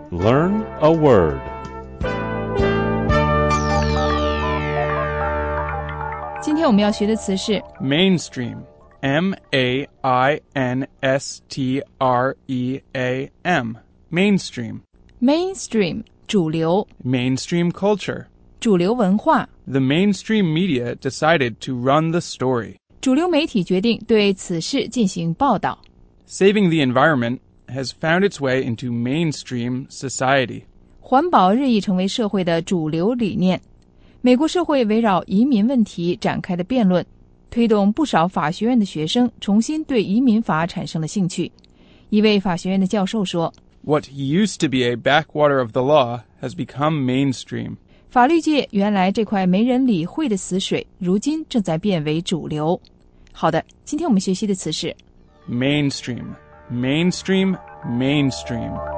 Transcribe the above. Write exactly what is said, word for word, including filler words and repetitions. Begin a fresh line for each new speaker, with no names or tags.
Learn a word.
今天我们要学的词是
Mainstream. M A I N S T R E A M. Mainstream.
mainstream 主流
Mainstream culture.
主流文化
The mainstream media decided to run the story.
主流媒体决定对此事进行报道
Saving the environment has found its way into mainstream society.
环保日益成为社会的主流理念。美国社会围绕移民问题展开的辩论，推动不少法学院的学生重新对移民法产生了兴趣。一位法学院的教授说
What used to be a backwater of the law has become mainstream.
法律界原来这块没人理会的死水，如今正在变为主流。好的，今天我们学习的词是
Mainstream. Mainstream. Mainstream.